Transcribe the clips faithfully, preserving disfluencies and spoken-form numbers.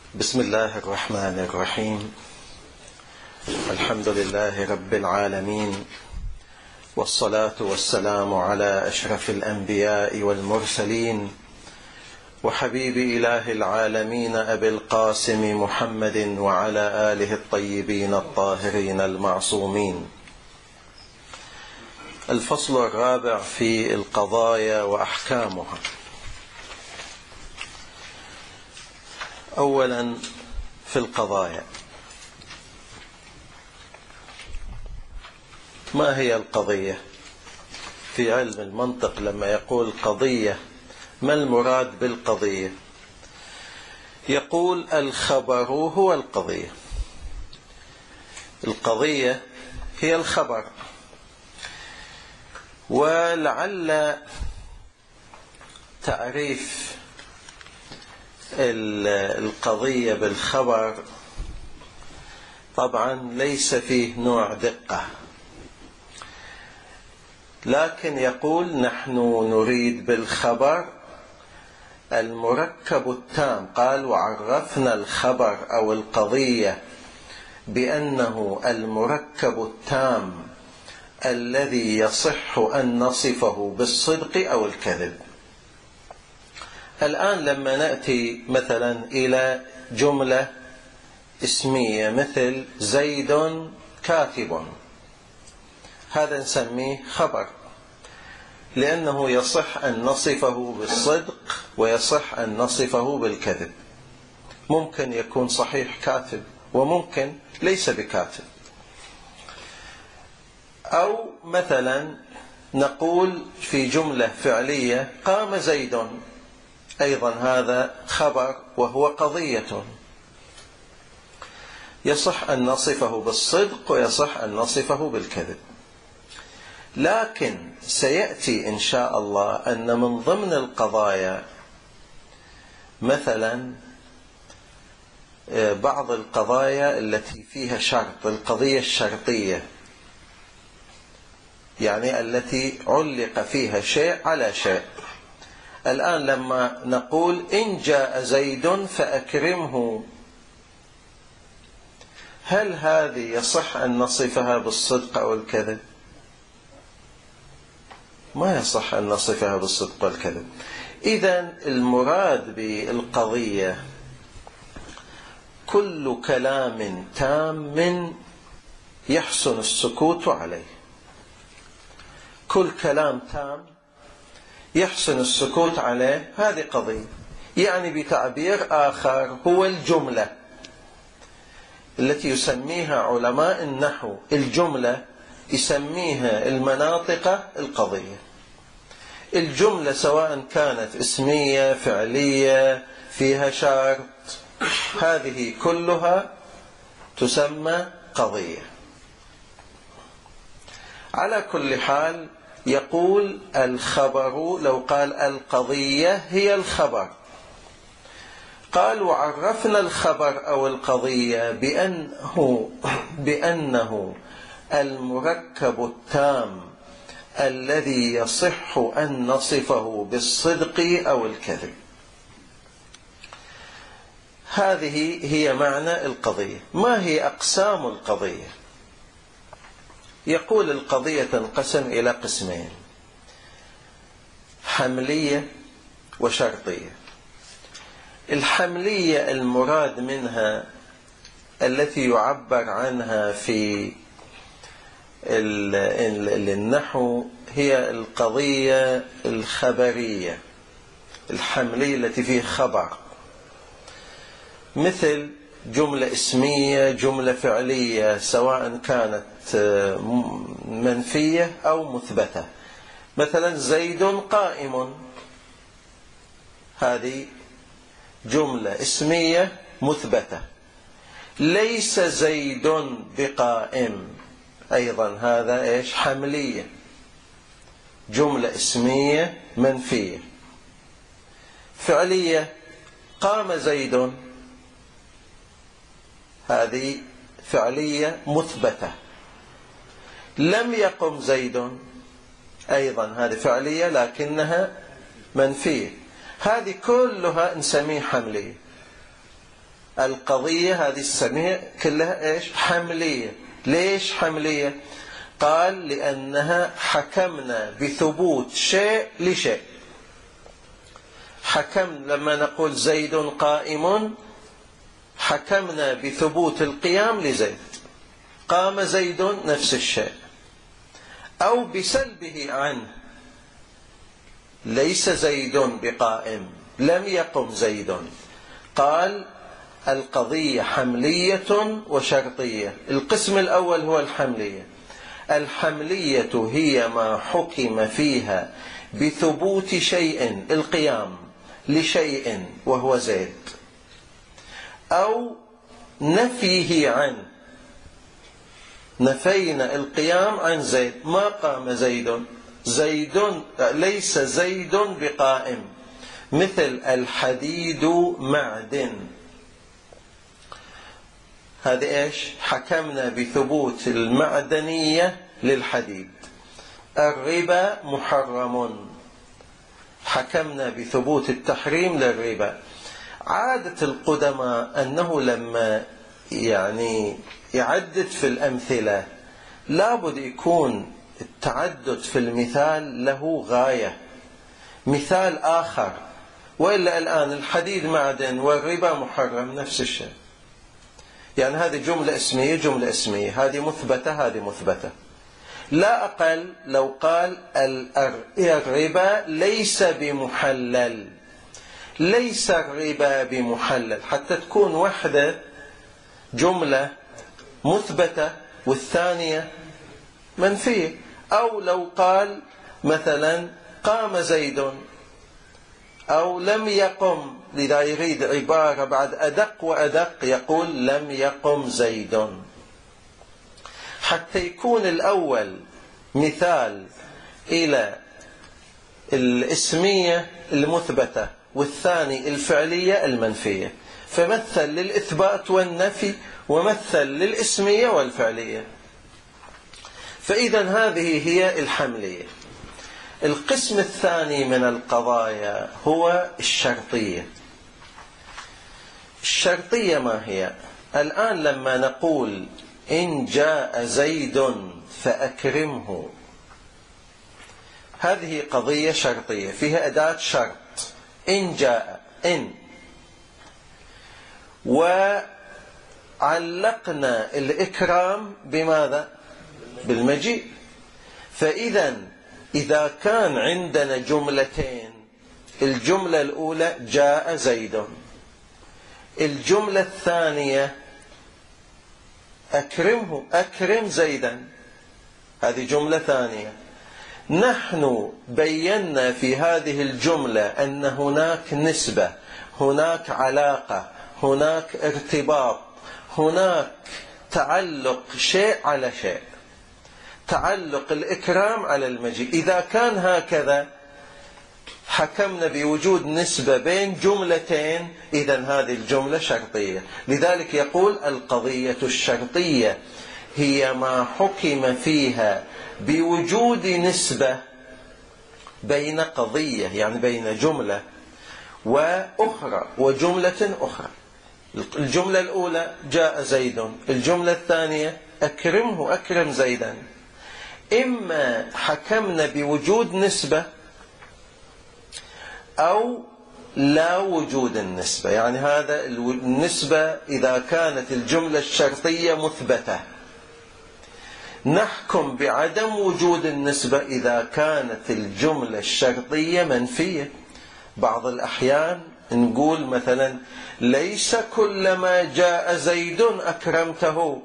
بسم الله الرحمن الرحيم. الحمد لله رب العالمين، والصلاة والسلام على أشرف الأنبياء والمرسلين، وحبيب إله العالمين أبي القاسم محمد وعلى آله الطيبين الطاهرين المعصومين. الفصل الرابع في القضايا وأحكامها. أولا في القضايا، ما هي القضية؟ في علم المنطق لما يقول قضية ما المراد بالقضية؟ يقول الخبر هو القضية. القضية هي الخبر، ولعل تعريف القضية بالخبر طبعا ليس فيه نوع دقة، لكن يقول نحن نريد بالخبر المركب التام. قال وعرفنا الخبر أو القضية بأنه المركب التام الذي يصح أن نصفه بالصدق أو الكذب. الآن لما نأتي مثلا إلى جملة اسمية مثل زيد كاتب، هذا نسميه خبر، لأنه يصح أن نصفه بالصدق ويصح أن نصفه بالكذب. ممكن يكون صحيح كاتب وممكن ليس بكاتب. أو مثلا نقول في جملة فعلية قام زيد، أيضا هذا خبر وهو قضية، يصح أن نصفه بالصدق ويصح أن نصفه بالكذب. لكن سيأتي إن شاء الله أن من ضمن القضايا مثلا بعض القضايا التي فيها شرط، القضية الشرطية، يعني التي علق فيها شيء على شيء. الآن لما نقول إن جاء زيد فأكرمه، هل هذه يصح أن نصفها بالصدق أو الكذب؟ ما يصح أن نصفها بالصدق والكذب. إذن المراد بالقضية كل كلام تام يحسن السكوت عليه. كل كلام تام يحسن السكوت عليه، هذه قضية. يعني بتعبير آخر هو الجملة التي يسميها علماء النحو، الجملة يسميها المناطق القضية. الجملة سواء كانت اسمية فعلية فيها شرط، هذه كلها تسمى قضية. على كل حال يقول الخبر، لو قال القضية هي الخبر، قال وعرفنا الخبر أو القضية بأنه, بأنه المركب التام الذي يصح أن نصفه بالصدق أو الكذب. هذه هي معنى القضية. ما هي أقسام القضية؟ يقول القضية تنقسم إلى قسمين: حملية وشرطية. الحملية المراد منها التي يعبر عنها في النحو هي القضية الخبرية، الحملية التي فيه خبر، مثل جملة اسمية، جملة فعلية، سواء كانت منفية أو مثبتة. مثلا زيد قائم، هذه جملة اسمية مثبتة. ليس زيد بقائم، أيضا هذا إيش؟ حملية، جملة اسمية منفية. فعلية قام زيد، هذه فعلية مثبتة. لم يقم زيد، أيضا هذه فعلية لكنها منفية. هذه كلها نسميه حملية. القضية هذه السمية كلها إيش؟ حملية. ليش حملية؟ قال لأنها حكمنا بثبوت شيء لشيء. حكم لما نقول زيد قائم حكمنا بثبوت القيام لزيد، قام زيد نفس الشيء، أو بسلبه عنه، ليس زيد بقائم، لم يقم زيد. قال القضية حملية وشرطية. القسم الأول هو الحملية. الحملية هي ما حكم فيها بثبوت شيء، القيام لشيء وهو زيد، أو نفيه عنه، نفينا القيام عن زيد، ما قام زيد، زيد ليس زيد بقائم، مثل الحديد معدن. هذا إيش؟ حكمنا بثبوت المعدنية للحديد. الربا محرم، حكمنا بثبوت التحريم للربا. عادة القدماء أنه لما يعني يعدد في الأمثلة لابد يكون التعدد في المثال له غاية، مثال آخر، وإلا الآن الحديد معدن والربا محرم نفس الشيء. يعني هذه جملة اسمية جملة اسمية، هذه مثبتة هذه مثبتة. لا أقل لو قال الربا ليس بمحلل، ليس الربا بمحلل، حتى تكون واحدة جملة مثبتة والثانية منفية. أو لو قال مثلا قام زيد أو لم يقم، لذا يريد عبارة بعد أدق وأدق، يقول لم يقم زيد، حتى يكون الأول مثال إلى الاسمية المثبتة والثاني الفعلية المنفية، فمثل للإثبات والنفي ومثل للاسمية والفعلية. فإذا هذه هي الحملية. القسم الثاني من القضايا هو الشرطية. الشرطية ما هي؟ الآن لما نقول إن جاء زيد فأكرمه، هذه قضية شرطية فيها أداة شرط، إن جاء، إن، وعلقنا الإكرام بماذا؟ بالمجيء. فإذا إذا كان عندنا جملتين، الجملة الأولى جاء زيد، الجملة الثانية أكرمه، أكرم زيدا، هذه جملة ثانية. نحن بينا في هذه الجملة أن هناك نسبة، هناك علاقة، هناك ارتباط، هناك تعلق شيء على شيء، تعلق الإكرام على المجيء. إذا كان هكذا حكمنا بوجود نسبة بين جملتين، إذن هذه الجملة شرطية. لذلك يقول القضية الشرطية هي ما حكم فيها بوجود نسبة بين قضية، يعني بين جملة وأخرى وجملة أخرى. الجملة الأولى جاء زيد، الجملة الثانية أكرمه، أكرم زيدا. إما حكمنا بوجود نسبة أو لا وجود النسبة، يعني هذا النسبة إذا كانت الجملة الشرطية مثبتة، نحكم بعدم وجود النسبة إذا كانت الجملة الشرطية منفية. بعض الأحيان نقول مثلا ليس كلما جاء زيد أكرمته،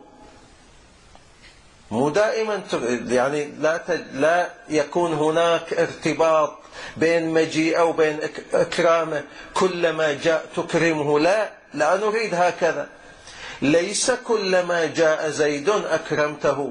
مو دائما، يعني لا لا يكون هناك ارتباط بين مجيئه وبين إكرامه، كلما جاء تكرمه، لا لا نريد هكذا. ليس كلما جاء زيد أكرمته،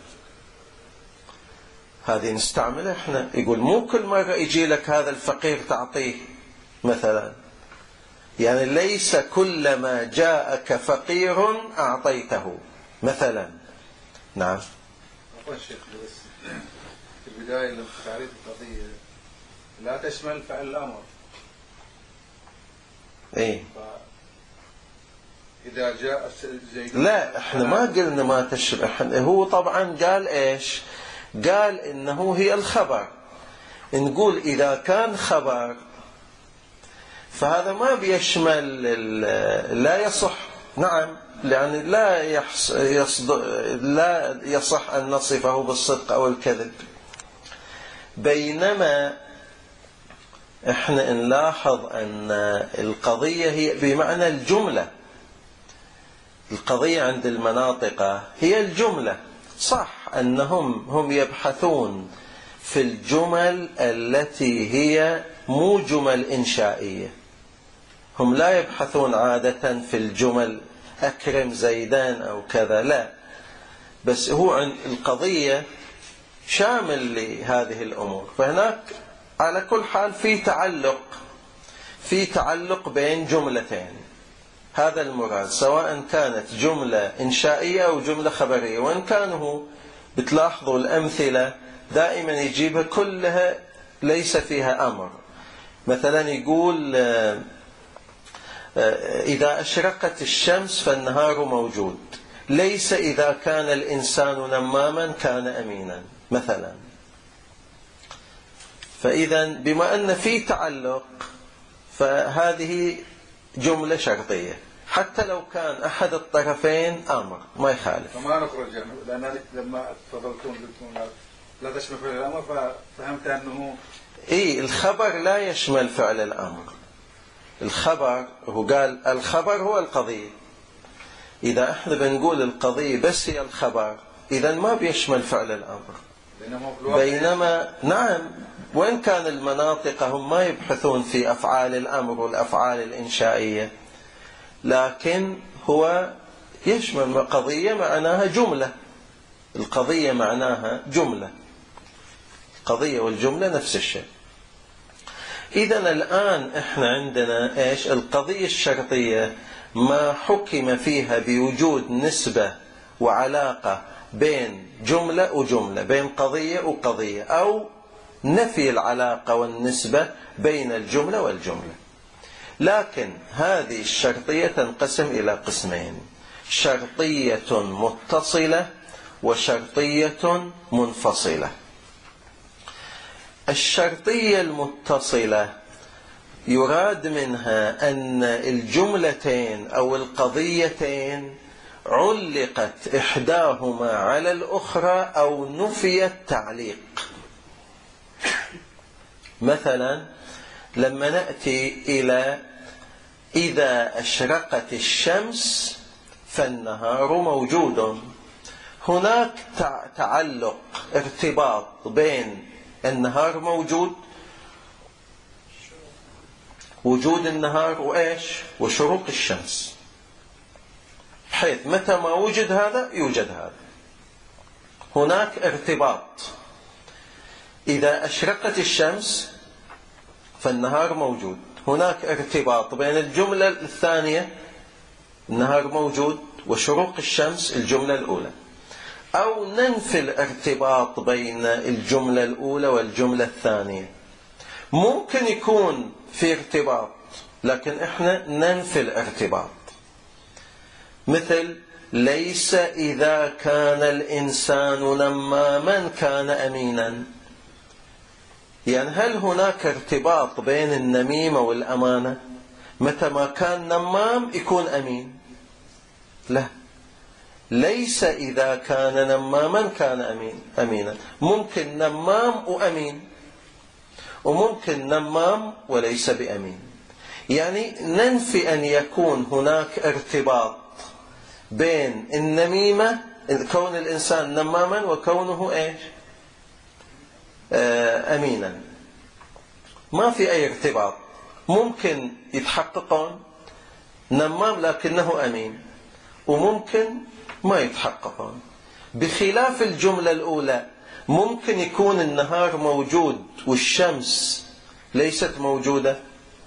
هذه نستعمل احنا. يقول مو كل مرة يجي لك هذا الفقير تعطيه مثلا، يعني ليس كلما جاءك فقير أعطيته مثلا. نعم. أقول شيخ بس في البداية لما تعريف القضية لا تشمل فعل الأمر. إيه. إذا جاء زيد. لا احنا ما قلنا ما تشبه، هو طبعا قال ايش؟ قال انه هي الخبر. نقول اذا كان خبر فهذا ما بيشمل لا يصح. نعم، يعني لا يحص يصد لا يصح ان نصفه بالصدق او الكذب. بينما احنا نلاحظ ان القضية هي بمعنى الجملة. القضية عند المناطق هي الجملة. صح أنهم هم يبحثون في الجمل التي هي مو جمل إنشائية. هم لا يبحثون عادة في الجمل أكرم زيدان أو كذا، لا، بس هو عند القضية شامل لهذه الأمور. فهناك على كل حال في تعلق في تعلق بين جملتين. هذا المراد، سواء كانت جملة إنشائية أو جملة خبرية. وإن كانوا بتلاحظوا الأمثلة دائما يجيبها كلها ليس فيها أمر. مثلا يقول إذا أشرقت الشمس فالنهار موجود، ليس إذا كان الإنسان نماما كان أمينا مثلا. فإذا بما أن في تعلق فهذه جملة شرطية، حتى لو كان أحد الطرفين أمر ما يخالف. فما نخرج يعني، لأن لما تفضلتون قلتون لا تشمل فعل الأمر، ففهمت أنه إيه الخبر لا يشمل فعل الأمر. الخبر هو قال الخبر هو القضية. إذا احنا بنقول القضية بس هي الخبر إذا ما بيشمل فعل الأمر. بينما نعم، وإن كان المناطق هم ما يبحثون في أفعال الأمر والأفعال الإنشائية، لكن هو يشمل قضية معناها جملة. القضية معناها جملة، القضية والجملة نفس الشيء. إذن الآن إحنا عندنا إيش؟ القضية الشرطية ما حكم فيها بوجود نسبة وعلاقة بين جملة وجملة، بين قضية وقضية، أو نفي العلاقة والنسبة بين الجملة والجملة. لكن هذه الشرطية تنقسم إلى قسمين: شرطية متصلة وشرطية منفصلة. الشرطية المتصلة يراد منها أن الجملتين أو القضيتين علقت إحداهما على الأخرى أو نفي التعليق. مثلا لما نأتي إلى إذا أشرقت الشمس فالنهار موجود، هناك تعلق ارتباط بين النهار موجود، وجود النهار وإيش وشروق الشمس، حيث متى ما وجد هذا يوجد هذا. هناك ارتباط. إذا أشرقت الشمس فالنهار موجود، هناك ارتباط بين الجملة الثانية النهار موجود وشروق الشمس الجملة الأولى. أو ننفي الارتباط بين الجملة الأولى والجملة الثانية. ممكن يكون في ارتباط لكن احنا ننفي الارتباط. مثل ليس إذا كان الإنسان نماما كان أمينا. يعني هل هناك ارتباط بين النميمة والأمانة؟ متى ما كان نمام يكون أمين؟ لا، ليس إذا كان نماما كان أمين أمينا. ممكن نمام وأمين، وممكن نمام وليس بأمين. يعني ننفي أن يكون هناك ارتباط بين النميمة، كون الإنسان نماما، وكونه إيش؟ أمينا. ما في أي ارتباط. ممكن يتحققون نمام لكنه أمين، وممكن ما يتحققون. بخلاف الجملة الأولى ممكن يكون النهار موجود والشمس ليست موجودة،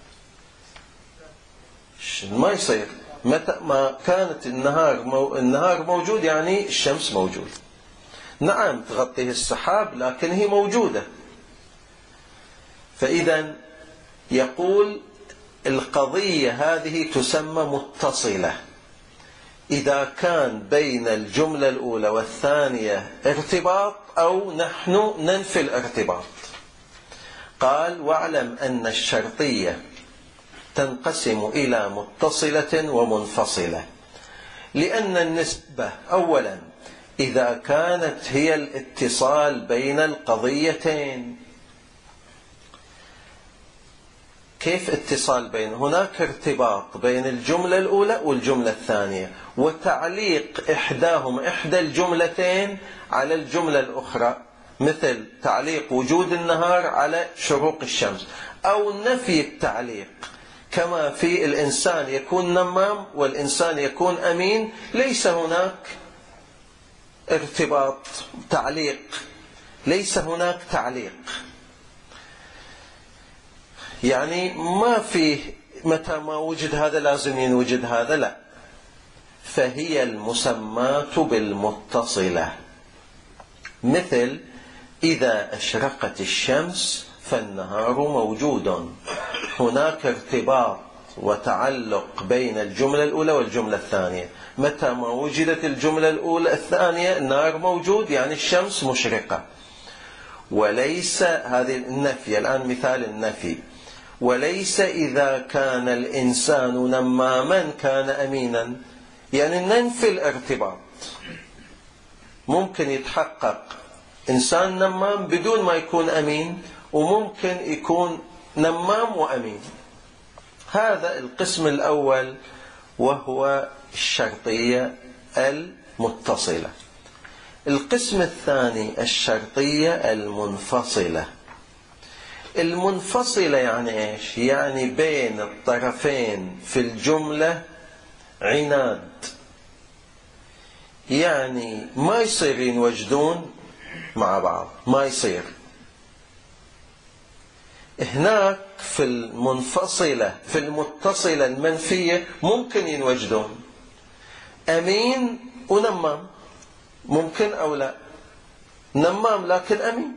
ما يصير. متى ما كانت النهار مو... النهار موجود يعني الشمس موجود. نعم تغطيه السحاب لكن هي موجودة. فإذا يقول القضية هذه تسمى متصلة. إذا كان بين الجملة الأولى والثانية ارتباط أو نحن ننفي الارتباط. قال: واعلم أن الشرطية تنقسم إلى متصلة ومنفصلة، لأن النسبة أولا إذا كانت هي الاتصال بين القضيتين. كيف اتصال بين؟ هناك ارتباط بين الجملة الأولى والجملة الثانية، وتعليق إحداهم إحدى الجملتين على الجملة الأخرى، مثل تعليق وجود النهار على شروق الشمس، أو نفي التعليق، كما في الإنسان يكون نمام والإنسان يكون أمين، ليس هناك ارتباط تعليق، ليس هناك تعليق، يعني ما في متى ما وجد هذا لازم ينوجد هذا، لا. فهي المسماة بالمتصلة، مثل إذا أشرقت الشمس فالنهار موجود، هناك ارتباط وتعلق بين الجملة الأولى والجملة الثانية. متى ما وجدت الجملة الأولى الثانية النهار موجود، يعني الشمس مشرقة. وليس هذه النفي، الآن مثال النفي: وليس إذا كان الإنسان نماما كان أمينا، يعني ننفي الارتباط. ممكن يتحقق إنسان نمام بدون ما يكون أمين، وممكن يكون نمام وأمين. هذا القسم الأول وهو الشرطية المتصلة. القسم الثاني الشرطية المنفصلة. المنفصلة يعني إيش؟ يعني بين الطرفين في الجملة عناد، يعني ما يصير ينوجدون مع بعض، ما يصير. هناك في المنفصلة في المتصلة المنفية ممكن ينوجدون، أمين ونمام، ممكن أو لا. نمام لكن أمين،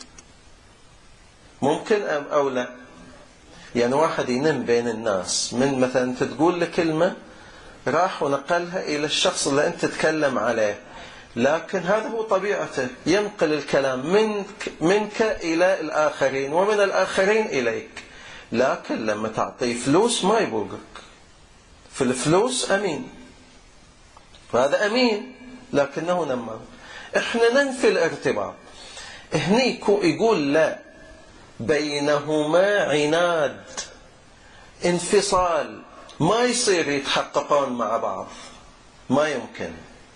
ممكن أم أو لا. يعني واحد ينم بين الناس، من مثلا تقول له كلمة راح ونقلها إلى الشخص اللي أنت تتكلم عليه، لكن هذا هو طبيعته، ينقل الكلام منك, منك إلى الآخرين ومن الآخرين إليك. لكن لما تعطيه فلوس ما يبوقك، في الفلوس أمين، وهذا أمين لكنه نمام. إحنا ننفي الارتباط. هني يقول لا، بينهما عناد، انفصال، ما يصير يتحققون مع بعض، ما يمكن.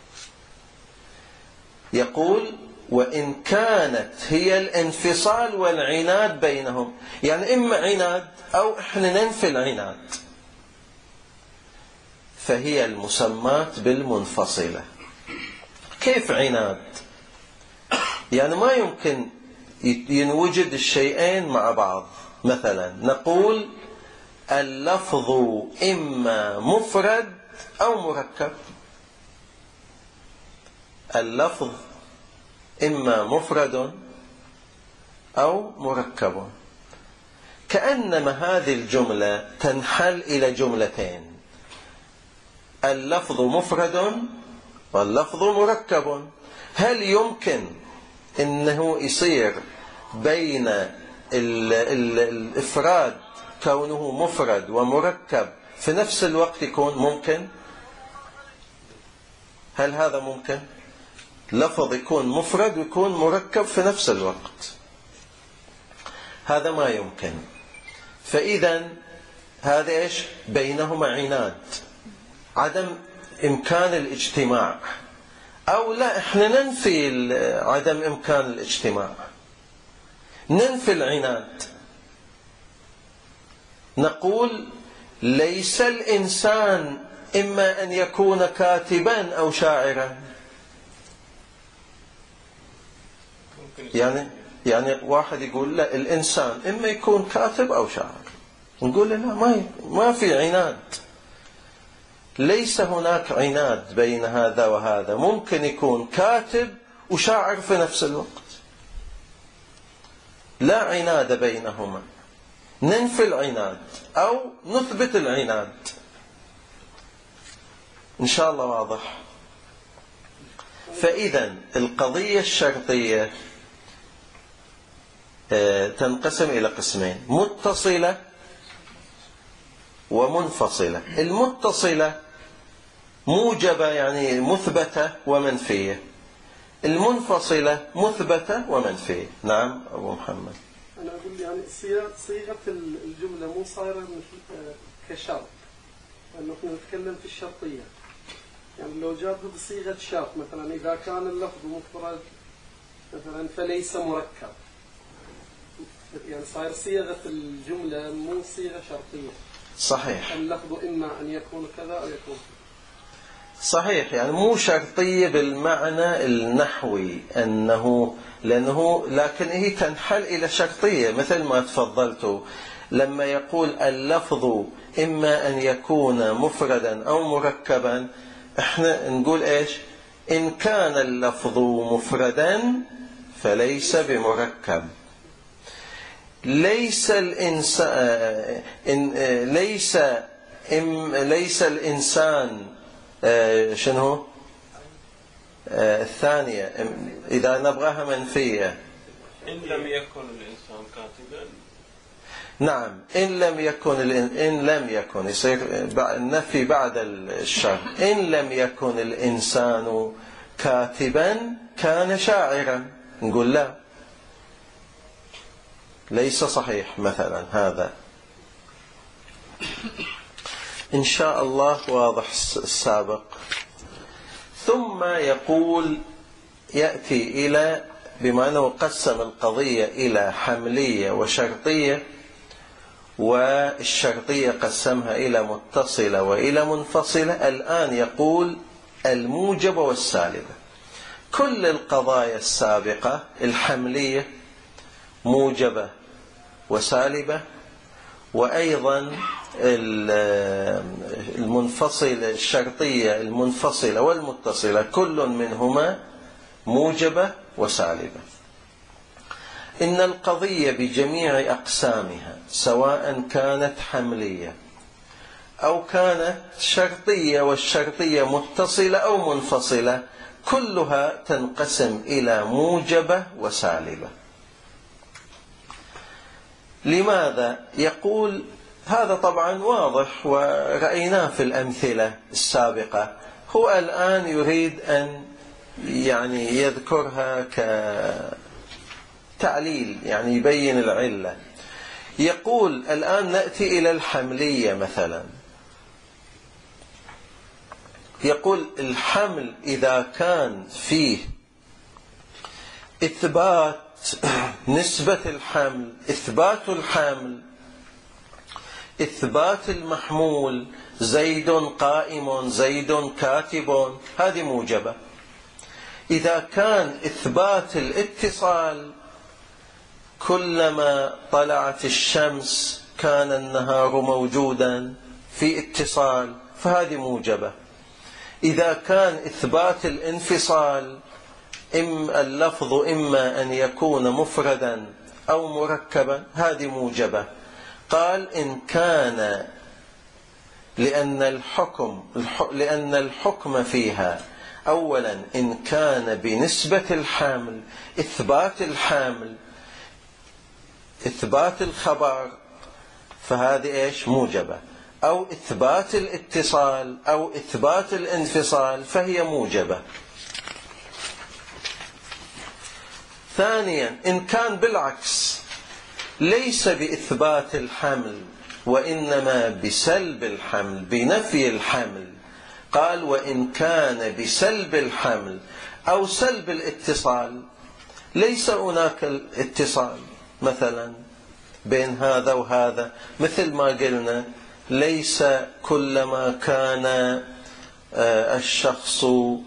يقول: وإن كانت هي الانفصال والعناد بينهم، يعني إما عناد أو إحنا ننفي العناد، فهي المسماة بالمنفصلة. كيف عناد؟ يعني ما يمكن ينوجد الشيئين مع بعض. مثلا نقول اللفظ إما مفرد أو مركب. اللفظ إما مفرد أو مركب، كأنما هذه الجملة تنحل إلى جملتين: اللفظ مفرد واللفظ مركب. هل يمكن أنه يصير بين الإفراد كونه مفرد ومركب في نفس الوقت يكون ممكن؟ هل هذا ممكن؟ لفظ يكون مفرد ويكون مركب في نفس الوقت؟ هذا ما يمكن. فإذا هذا إيش؟ بينهما عناد، عدم إمكان الاجتماع. أو لا، إحنا ننفي عدم إمكان الاجتماع، ننفي العناد. نقول ليس الإنسان إما أن يكون كاتبا أو شاعرا. يعني يعني واحد يقول لا، الإنسان إما يكون كاتب أو شاعر، نقول لا، ما ما في عناد، ليس هناك عناد بين هذا وهذا. ممكن يكون كاتب وشاعر في نفس الوقت، لا عناد بينهما. ننفي العناد أو نثبت العناد. إن شاء الله واضح. فإذا القضية الشرطية تنقسم إلى قسمين: متصلة ومنفصلة. المتصلة موجبة يعني مثبتة ومنفية، المنفصلة مثبتة ومنفية. نعم أبو محمد. أنا أقول يعني صيغة الجملة مو صايرة كشرط، لأنه احنا نتكلم في الشرطية. يعني لو جابه بصيغة شرط مثلا إذا كان اللفظ مفرد مثلا فليس مركب، يعني صاير صيغة الجملة مو صيغة شرطية. صحيح. اللفظ إما أن يكون كذا أو يكون. صحيح، يعني مو شرطية بالمعنى النحوي أنه لأنه لكن هي تنحل إلى شرطية مثل ما تفضلتوا لما يقول اللفظ إما أن يكون مفردا أو مركبا. احنا نقول إيش؟ إن كان اللفظ مفردا فليس بمركب. ليس الإنسان إن ليس إم ليس الإنسان آه شنو آه الثانية إذا نبغاها منفية. إن لم يكن الإنسان كاتبا. نعم، إن لم يكن الإن... إن لم يكن يصير النفي بعد الشرط. إن لم يكن الإنسان كاتبا كان شاعرا. نقول لا، ليس صحيح مثلا هذا. إن شاء الله واضح السابق. ثم يقول يأتي إلى بما أنه قسم القضية إلى حملية وشرطية، والشرطية قسمها إلى متصلة وإلى منفصلة، الآن يقول الموجبة والسالبة. كل القضايا السابقة الحملية موجبة وسالبة، وأيضا المنفصلة الشرطية المنفصلة والمتصلة كل منهما موجبة وسالبة. إن القضية بجميع أقسامها سواء كانت حملية أو كانت شرطية، والشرطية متصلة أو منفصلة، كلها تنقسم إلى موجبة وسالبة. لماذا؟ يقول هذا طبعا واضح ورأيناه في الأمثلة السابقة، هو الآن يريد أن يعني يذكرها كتعليل، يعني يبين العلة. يقول الآن نأتي إلى الحملية مثلا. يقول الحمل إذا كان فيه إثبات نسبة الحمل، إثبات الحمل، إثبات المحمول، زيد قائم، زيد كاتب، هذه موجبة. إذا كان إثبات الاتصال، كلما طلعت الشمس كان النهار موجودا في اتصال، فهذه موجبة. إذا كان إثبات الانفصال، إم اللفظ إما أن يكون مفردا أو مركبا، هذه موجبة. قال إن كان لأن الحكم لأن الحكم فيها أولا إن كان بنسبة الحامل، إثبات الحامل، إثبات الخبر، فهذه إيش؟ موجبة. أو إثبات الاتصال أو إثبات الانفصال، فهي موجبة. ثانيا إن كان بالعكس، ليس بإثبات الحمل وإنما بسلب الحمل، بنفي الحمل، قال وإن كان بسلب الحمل أو سلب الاتصال، ليس هناك الاتصال مثلا بين هذا وهذا، مثل ما قلنا ليس كلما كان الشخص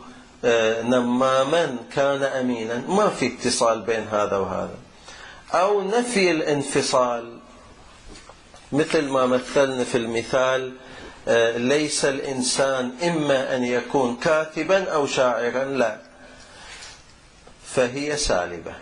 نماما كان أمينا، ما في اتصال بين هذا وهذا. أو نفي الانفصال، مثل ما مثلنا في المثال ليس الإنسان إما أن يكون كاتبا أو شاعرا، لا، فهي سالبة.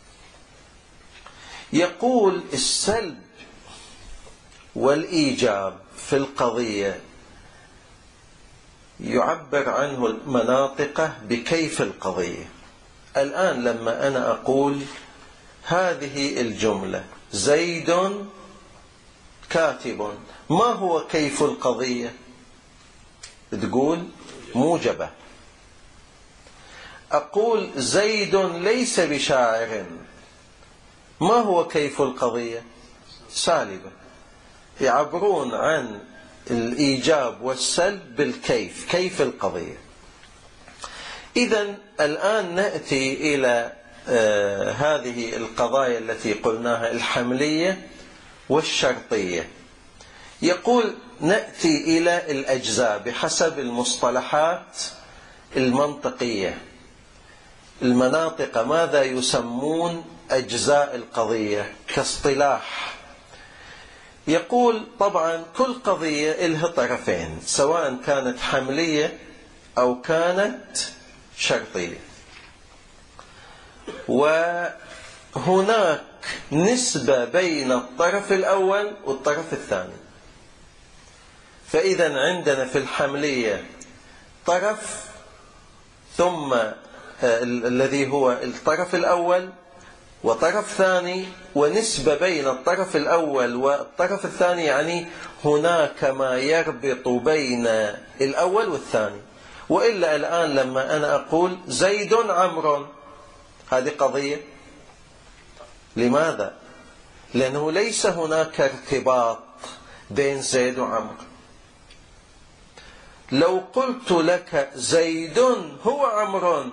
يقول السلب والإيجاب في القضية يعبر عنه المناطق بكيف القضية. الآن لما أنا أقول هذه الجملة زيد كاتب، ما هو كيف القضية؟ تقول موجبة. أقول زيد ليس بشاعر، ما هو كيف القضية؟ سالبة. يعبرون عن الإيجاب والسلب بالكيف، كيف القضية. إذن الآن نأتي إلى آه هذه القضايا التي قلناها، الحملية والشرطية. يقول نأتي إلى الأجزاء بحسب المصطلحات المنطقية. المناطق ماذا يسمون أجزاء القضية كاصطلاح؟ يقول طبعا كل قضية لها طرفين، سواء كانت حملية أو كانت شرطية، وهناك نسبة بين الطرف الأول والطرف الثاني. فإذا عندنا في الحملية طرف ثم الذي هو الطرف الأول وطرف ثاني، ونسبة بين الطرف الأول والطرف الثاني، يعني هناك ما يربط بين الأول والثاني. وإلا الآن لما أنا أقول زيد عمرو، هذه قضية. لماذا؟ لأنه ليس هناك ارتباط بين زيد وعمرو. لو قلت لك زيد هو عمرو،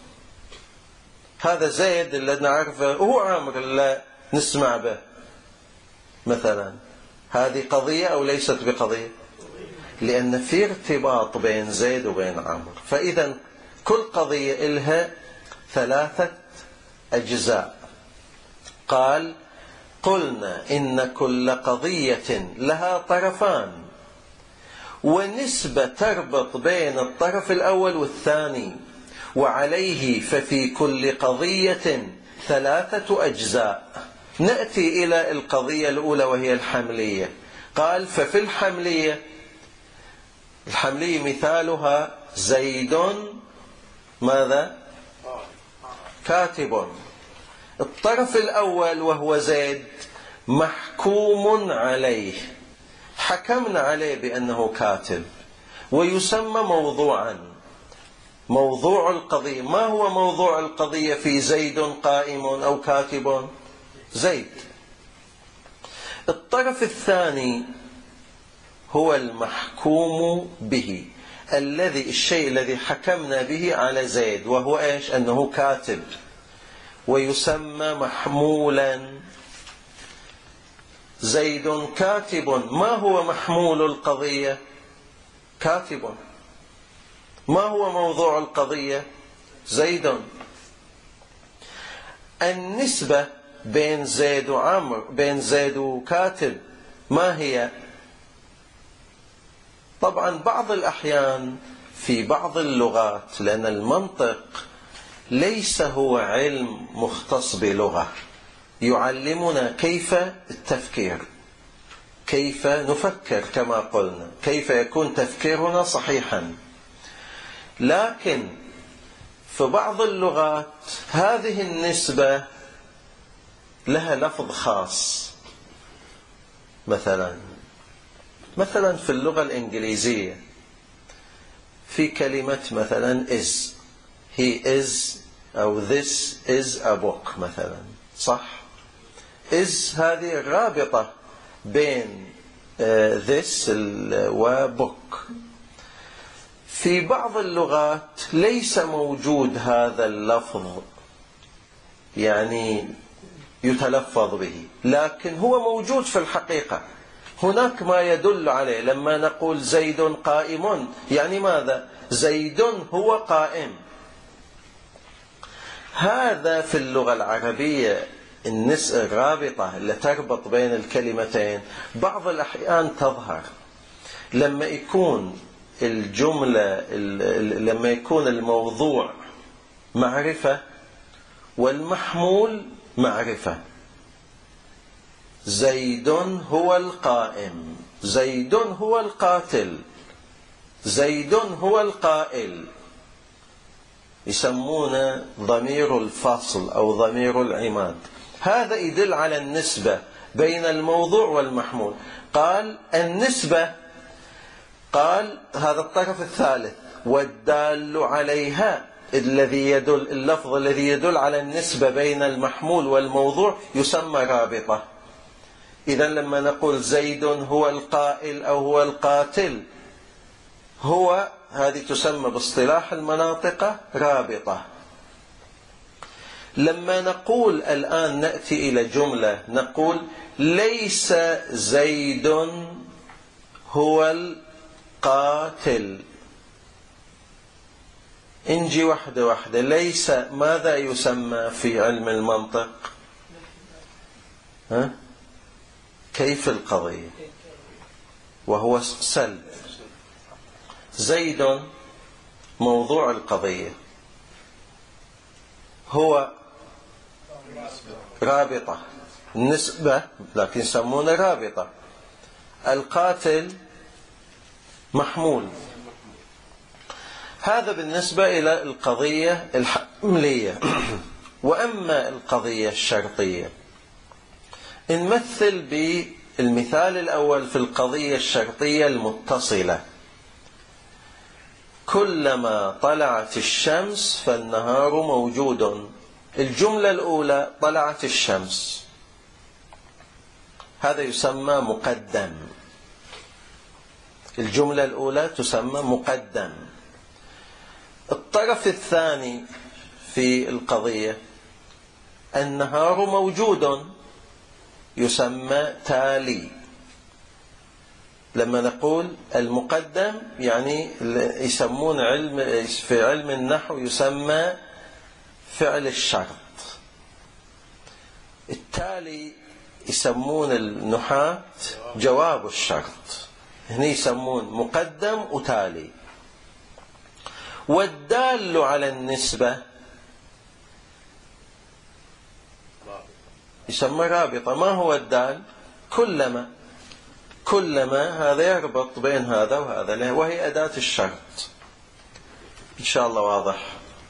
هذا زيد اللي نعرفه هو عمرو اللي نسمع به مثلا، هذه قضية أو ليست بقضية؟ لأن في ارتباط بين زيد وبين عمرو. فإذا كل قضية لها ثلاثة أجزاء. قال قلنا إن كل قضية لها طرفان ونسبة تربط بين الطرف الأول والثاني، وعليه ففي كل قضية ثلاثة أجزاء. نأتي إلى القضية الأولى وهي الحملية. قال ففي الحملية، الحملية مثالها زيد ماذا؟ كاتب. الطرف الأول وهو زيد محكوم عليه، حكمنا عليه بأنه كاتب، ويسمى موضوعا. موضوع القضية، ما هو موضوع القضية في زيد قائم أو كاتب؟ زيد. الطرف الثاني هو المحكوم به، الذي الشيء الذي حكمنا به على زيد، وهو إيش؟ أنه كاتب، ويسمى محمولا. زيد كاتب، ما هو محمول القضية؟ كاتب. ما هو موضوع القضية؟ زيد. النسبة بين زيد وعمر، بين زيد وكاتب، ما هي؟ طبعا بعض الأحيان في بعض اللغات، لأن المنطق ليس هو علم مختص بلغة، يعلمنا كيف التفكير، كيف نفكر كما قلنا، كيف يكون تفكيرنا صحيحا. لكن في بعض اللغات هذه النسبة لها لفظ خاص. مثلا مثلا في اللغة الإنجليزية في كلمة مثلا is، he is أو this is a book مثلا، صح؟ is هذه رابطة بين this و book. في بعض اللغات ليس موجود هذا اللفظ يعني يتلفظ به، لكن هو موجود في الحقيقة. هناك ما يدل عليه. لما نقول زيد قائم، يعني ماذا؟ زيد هو قائم. هذا في اللغة العربية النسبة الرابطة اللي تربط بين الكلمتين بعض الأحيان تظهر لما يكون الجملة، لما يكون الموضوع معرفة والمحمول معرفة. زيد هو القائم، زيد هو القاتل، زيد هو القائل، يسمونه ضمير الفصل أو ضمير العماد. هذا يدل على النسبة بين الموضوع والمحمول. قال النسبة، قال هذا الطرف الثالث، والدال عليها، الذي يدل اللفظ الذي يدل على النسبة بين المحمول والموضوع يسمى رابطة. إذا لما نقول زيد هو القائل أو هو القاتل، هو هذه تسمى باصطلاح المناطق رابطة. لما نقول الآن نأتي إلى جملة نقول ليس زيد هو القاتل، انجي واحدة واحدة. ليس ماذا يسمى في علم المنطق؟ ها؟ كيف القضية، وهو سلب. زيد موضوع القضية، هو رابطة النسبة لكن يسمونه رابطة. القاتل محمول. هذا بالنسبة إلى القضية الحملية. وأما القضية الشرطية، نمثل بالمثال الأول في القضية الشرطية المتصلة. كلما طلعت الشمس فالنهار موجود. الجملة الأولى طلعت الشمس، هذا يسمى مقدم. الجملة الأولى تسمى مقدم. الطرف الثاني في القضية النهار موجود، يسمى تالي. لما نقول المقدم يعني يسمون علم في علم النحو يسمى فعل الشرط. التالي يسمون النحاة جواب الشرط. هنا يسمون مقدم وتالي. والدال على النسبة يسمى رابطة. ما هو الدال؟ كلما. كلما هذا يربط بين هذا وهذا، وهي أداة الشرط. إن شاء الله واضح.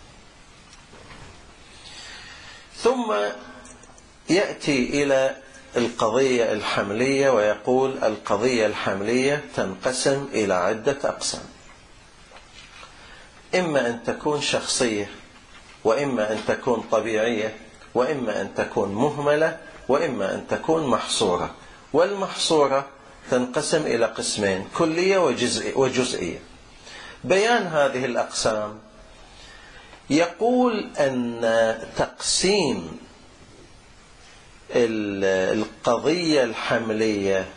ثم يأتي إلى القضية الحملية ويقول القضية الحملية تنقسم إلى عدة أقسام. إما أن تكون شخصية، وإما أن تكون طبيعية، وإما أن تكون مهملة، وإما أن تكون محصورة. والمحصورة تنقسم إلى قسمين، كلية وجزئية. بيان هذه الأقسام يقول أن تقسيم القضية الحملية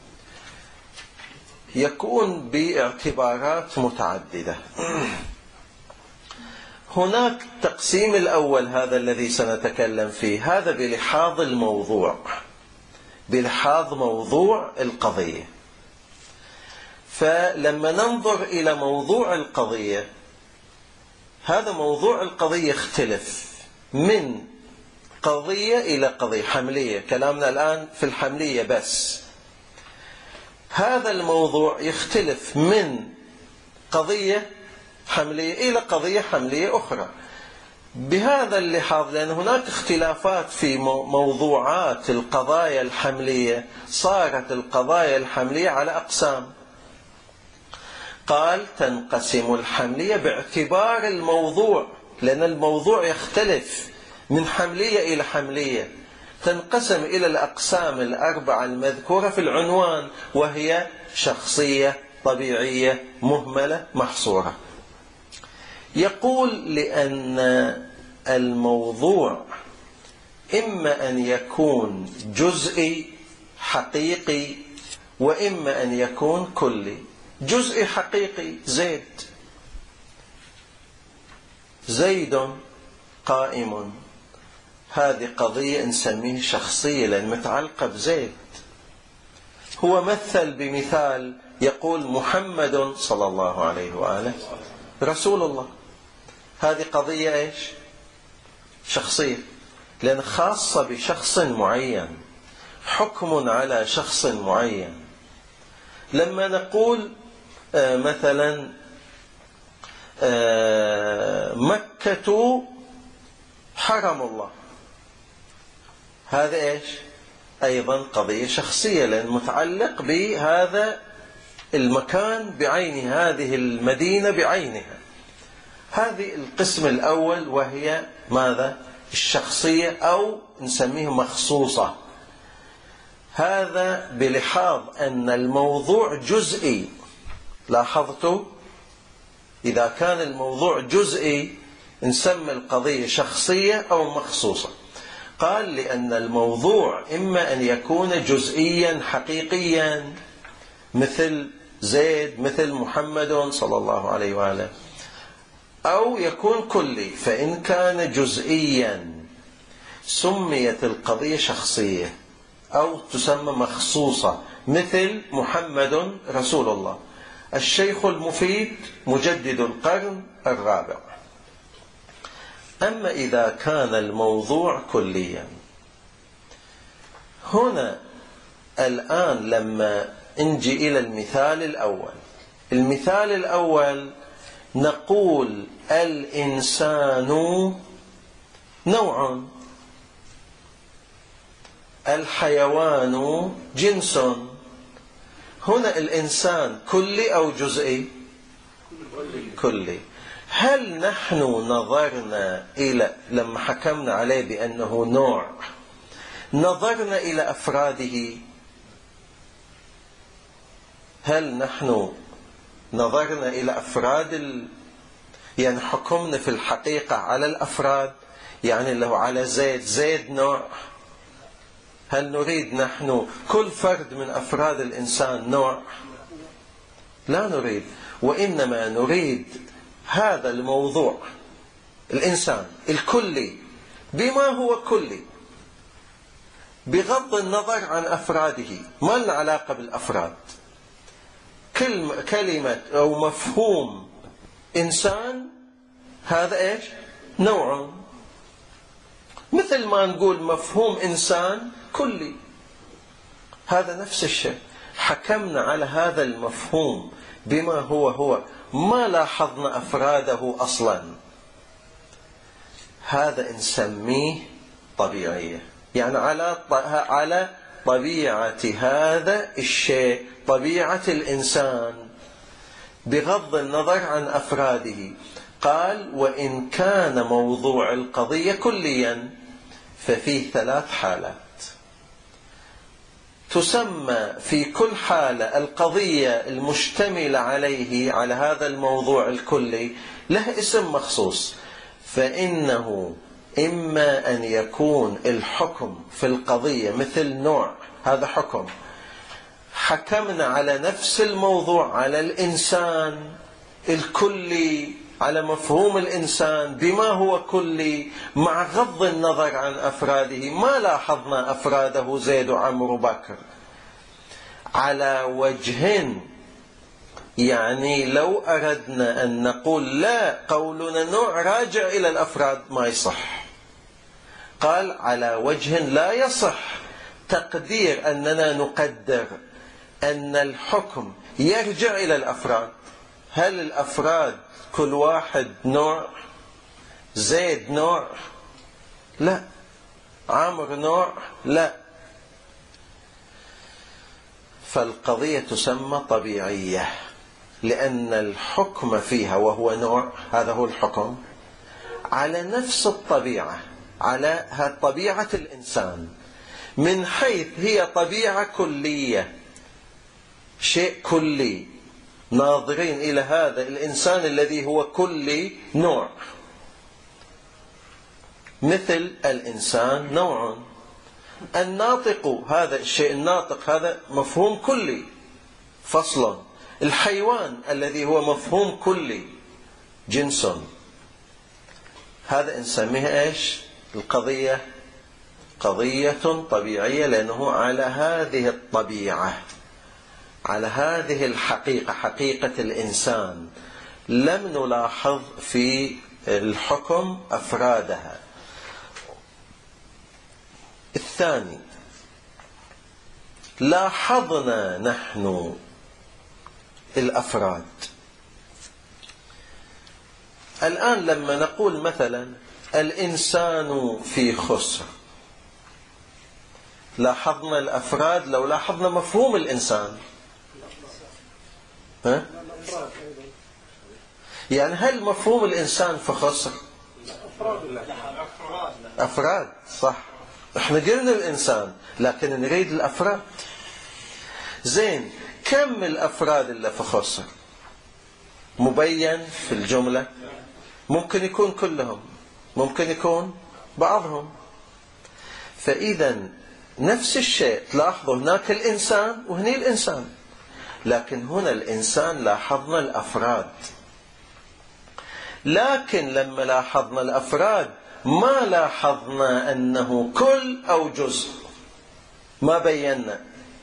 يكون باعتبارات متعددة. هناك تقسيم الأول، هذا الذي سنتكلم فيه، هذا بلحاظ الموضوع، بلحاظ موضوع القضية. فلما ننظر إلى موضوع القضية، هذا موضوع القضية يختلف من قضية إلى قضية حملية. كلامنا الآن في الحملية بس. هذا الموضوع يختلف من قضية حملية إلى قضية حملية أخرى. بهذا اللحاظ، لأن هناك اختلافات في موضوعات القضايا الحملية، صارت القضايا الحملية على أقسام. قال تنقسم الحملية باعتبار الموضوع، لأن الموضوع يختلف من حملية إلى حملية. تنقسم إلى الأقسام الأربعة المذكورة في العنوان، وهي شخصية، طبيعية، مهملة، محصورة. يقول لأن الموضوع إما أن يكون جزئي حقيقي، وإما أن يكون كلي. جزئي حقيقي زيد، زيد قائم، هذه قضية نسميه شخصية لأن متعلقة بزيد. هو مثل بمثال يقول محمد صلى الله عليه وآله رسول الله. هذه قضية إيش؟ شخصية، لأن خاصة بشخص معين، حكم على شخص معين. لما نقول مثلا مكة حرم الله، هذا إيش؟ أيضا قضية شخصية، لأن متعلق بهذا المكان بعينه، هذه المدينة بعينها. هذه القسم الأول وهي ماذا؟ الشخصية، أو نسميه مخصوصة. هذا بلحاظ أن الموضوع جزئي. لاحظتوا؟ إذا كان الموضوع جزئي نسمي القضية شخصية أو مخصوصة. قال لأن الموضوع إما أن يكون جزئيا حقيقيا مثل زيد، مثل محمد صلى الله عليه وآله، أو يكون كلي. فإن كان جزئيا سميت القضية شخصية أو تسمى مخصوصة، مثل محمد رسول الله، الشيخ المفيد مجدد القرن الرابع. أما إذا كان الموضوع كليا، هنا الآن لما نجي إلى المثال الأول، المثال الأول نقول الإنسان نوع، الحيوان جنس. هنا الإنسان كلي أو جزئي؟ كلي. هل نحن نظرنا إلى، لما حكمنا عليه بأنه نوع، نظرنا إلى أفراده؟ هل نحن نظرنا إلى أفراد ال... يعني حكمنا في الحقيقة على الأفراد؟ يعني لو على زيد، زيد نوع، هل نريد نحن كل فرد من أفراد الإنسان نوع؟ لا نريد، وإنما نريد هذا الموضوع الإنسان الكلي بما هو كلي، بغض النظر عن أفراده. ما لنا علاقة بالأفراد. كلمة أو مفهوم إنسان هذا إيش؟ نوع. مثل ما نقول مفهوم إنسان كلي، هذا نفس الشيء. حكمنا على هذا المفهوم بما هو هو، ما لاحظنا أفراده أصلا. هذا نسميه طبيعية، يعني على على طبيعة هذا الشيء، طبيعة الإنسان بغض النظر عن أفراده. قال وإن كان موضوع القضية كليا ففيه ثلاث حالات تسمى في كل حالة القضية المشتملة عليه، على هذا الموضوع الكلي، له اسم مخصوص. فإنه إما أن يكون الحكم في القضية مثل نوع، هذا حكم، حكمنا على نفس الموضوع، على الإنسان الكلي، على مفهوم الإنسان بما هو كلي، مع غض النظر عن أفراده. ما لاحظنا أفراده زيد وعمر وبكر على وجه، يعني لو أردنا أن نقول لا، قولنا نوع راجع إلى الأفراد، ما يصح. قال على وجه لا يصح تقدير أننا نقدر أن الحكم يرجع إلى الأفراد. هل الأفراد كل واحد نوع؟ زيد نوع؟ لا. عمر نوع؟ لا. فالقضية تسمى طبيعية، لأن الحكم فيها وهو نوع، هذا هو الحكم، على نفس الطبيعة، على طبيعة الإنسان، من حيث هي طبيعة كلية، شيء كلي، ناظرين إلى هذا الإنسان الذي هو كلي نوع. مثل الإنسان نوع، الناطق هذا الشيء الناطق هذا مفهوم كلي فصلا، الحيوان الذي هو مفهوم كلي جنس. هذا نسميه إيش؟ القضية قضية طبيعية، لأنه على هذه الطبيعة، على هذه الحقيقة، حقيقة الإنسان، لم نلاحظ في الحكم أفرادها. الثاني، لاحظنا نحن الأفراد. الآن لما نقول مثلا الإنسان في خسر، لاحظنا الأفراد، لو لاحظنا مفهوم الإنسان، ها؟ يعني هل مفهوم الإنسان في خسر؟ أفراد، صح. احنا قلنا الإنسان لكن نريد الأفراد. زين، كم الأفراد اللي في خسر؟ مبين في الجملة، ممكن يكون كلهم، ممكن يكون بعضهم. فإذا نفس الشيء، تلاحظوا هناك الإنسان وهني الإنسان، لكن هنا الإنسان لاحظنا الأفراد. لكن لما لاحظنا الأفراد ما لاحظنا أنه كل أو جزء، ما بينا،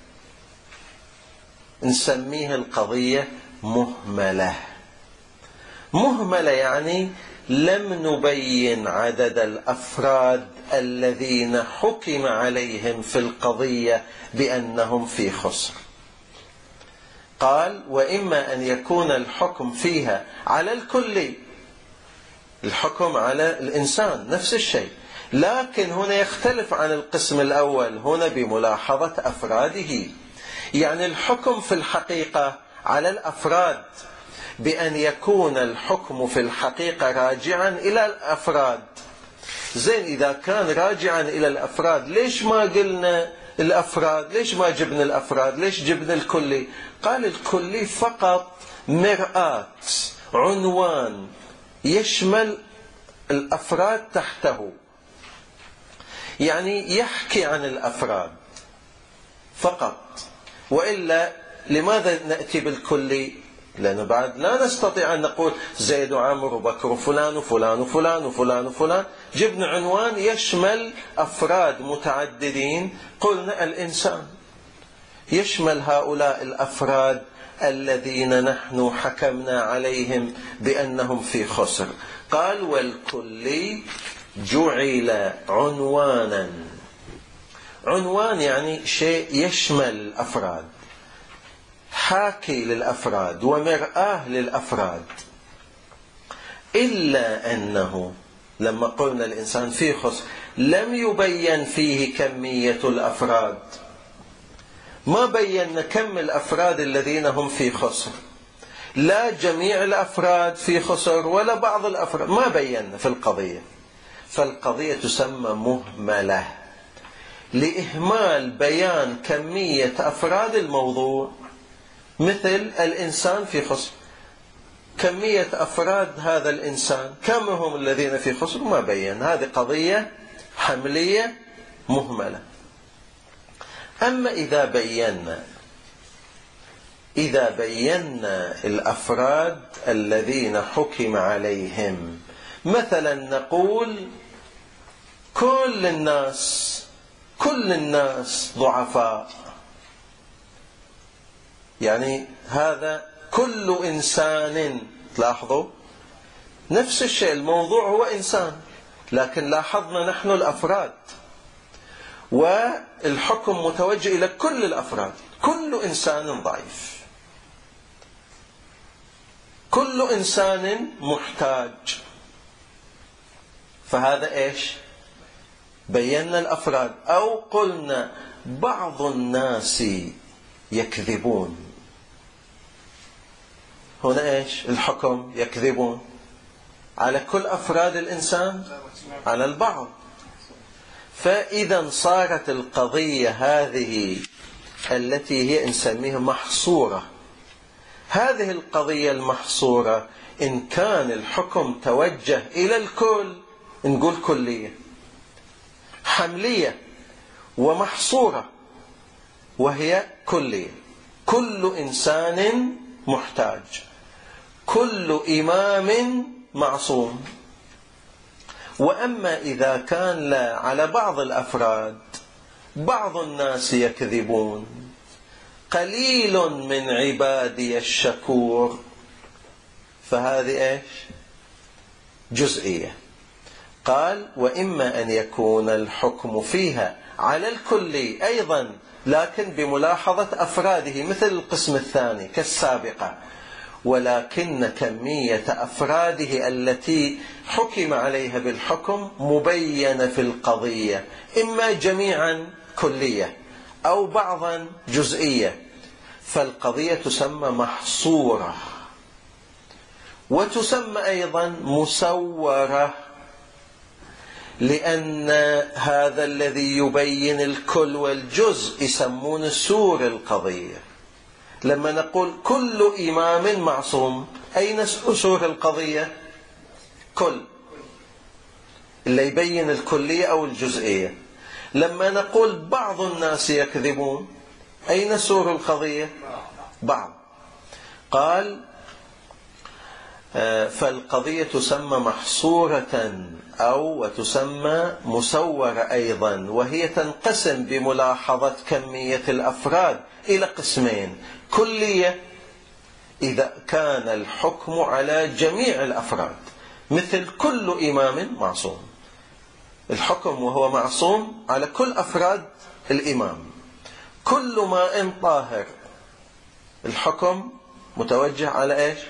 نسميها القضية مهملة. مهملة يعني لم نبين عدد الأفراد الذين حكم عليهم في القضية بأنهم في خسر. قال وإما أن يكون الحكم فيها على الكل، الحكم على الإنسان نفس الشيء، لكن هنا يختلف عن القسم الأول، هنا بملاحظة أفراده. يعني الحكم في الحقيقة على الأفراد بأن يكون الحكم في الحقيقة راجعا إلى الأفراد. زين، إذا كان راجعا إلى الأفراد ليش ما قلنا الأفراد؟ ليش ما جبنا الأفراد؟ ليش جبنا الكلي؟ قال الكلي فقط مرآة، عنوان يشمل الأفراد تحته، يعني يحكي عن الأفراد فقط. وإلا لماذا نأتي بالكلي؟ لأنه بعد لا نستطيع أن نقول زيد وعمر وبكر وفلان وفلان وفلان وفلان وفلان. جبنا عنوان يشمل أفراد متعددين، قلنا الإنسان، يشمل هؤلاء الأفراد الذين نحن حكمنا عليهم بأنهم في خسر. قال والكلي جعل عنوانا. عنوان يعني شيء يشمل الأفراد، حاكي للأفراد ومرآة للأفراد. إلا أنه لما قلنا الإنسان في خسر لم يبين فيه كمية الأفراد، ما بينا كم الأفراد الذين هم في خسر، لا جميع الأفراد في خسر ولا بعض الأفراد، ما بينا في القضية. فالقضية تسمى مهملة لإهمال بيان كمية أفراد الموضوع. مثل الإنسان في خسر، كمية أفراد هذا الإنسان كم هم الذين في خسر؟ ما بين. هذه قضية حملية مهملة. أما إذا بينا إذا بينا الأفراد الذين حكم عليهم، مثلا نقول كل الناس كل الناس ضعفاء، يعني هذا كل إنسان. تلاحظوا نفس الشيء، الموضوع هو إنسان، لكن لاحظنا نحن الأفراد، والحكم متوجه إلى كل الأفراد. كل إنسان ضعيف، كل إنسان محتاج. فهذا إيش؟ بينا الأفراد. أو قلنا بعض الناس يكذبون، هنا إيش الحكم؟ يكذبون على كل أفراد الإنسان؟ على البعض. فإذا صارت القضية هذه التي هي نسميها محصورة. هذه القضية المحصورة إن كان الحكم توجه إلى الكل نقول كلية، حملية ومحصورة، وهي كلية. كل إنسان محتاج، كل إمام معصوم. وأما إذا كان لا على بعض الأفراد، بعض الناس يكذبون، قليل من عبادي الشكور، فهذه إيش؟ جزئية. قال وإما أن يكون الحكم فيها على الكلي أيضا لكن بملاحظة أفراده مثل القسم الثاني كالسابقة، ولكن كمية أفراده التي حكم عليها بالحكم مبينة في القضية، إما جميعا كلية أو بعضا جزئية، فالقضية تسمى محصورة، وتسمى أيضا مسورة، لأن هذا الذي يبين الكل والجزء يسمون سور القضية. لما نقول كل إمام معصوم، أين سور القضية؟ كل، اللي يبين الكلية أو الجزئية. لما نقول بعض الناس يكذبون، أين سور القضية؟ بعض. قال فالقضية تسمى محصورة أو وتسمى مسورة أيضا، وهي تنقسم بملاحظة كمية الأفراد إلى قسمين: كلية إذا كان الحكم على جميع الأفراد، مثل كل إمام معصوم، الحكم وهو معصوم على كل أفراد الإمام. كل ماء طاهر، الحكم متوجه على إيش؟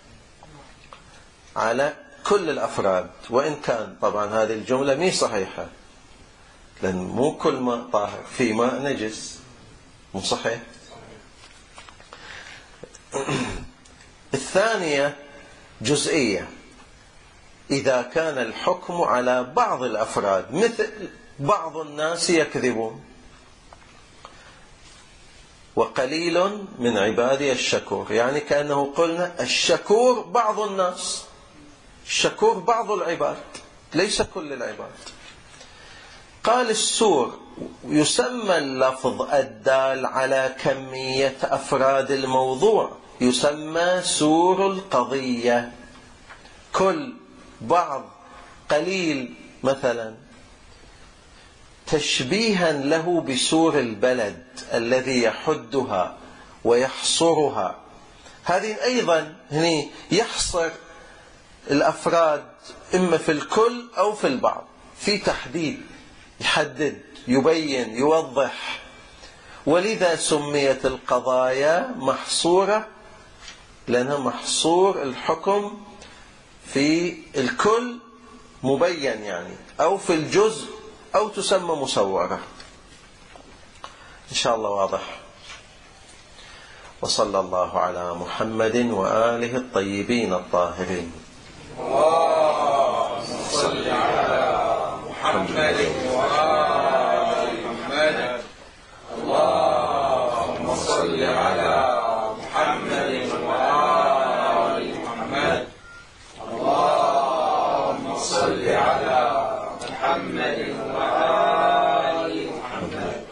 على كل الأفراد، وإن كان طبعا هذه الجملة مي صحيحة، لأن مو كل ماء طاهر، في ماء نجس، مو صحيح. الثانية جزئية، إذا كان الحكم على بعض الأفراد، مثل بعض الناس يكذبون وقليل من عبادي الشكور، يعني كأنه قلنا الشكور بعض الناس، الشكور بعض العباد ليس كل العباد. قال السور يسمى اللفظ الدال على كمية أفراد الموضوع يسمى سور القضية، كل، بعض، قليل مثلا، تشبيها له بسور البلد الذي يحدها ويحصرها. هذه أيضا هنا يحصر الأفراد إما في الكل أو في البعض، في تحديد، يحدد، يبين، يوضح. ولذا سميت القضايا محصورة، لأنها محصور الحكم في الكل مبين يعني، أو في الجزء، أو تسمى مسورة. إن شاء الله واضح. وصلى الله على محمد وآله الطيبين الطاهرين. اللهم صل على محمد وآل محمد. اللهم صل على محمد وآل محمد. اللهم صل على محمد وآل محمد.